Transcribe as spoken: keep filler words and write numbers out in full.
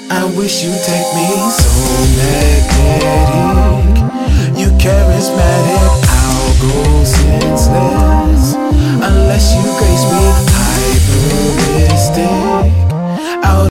I wish you take me so magnetic. You charismatic.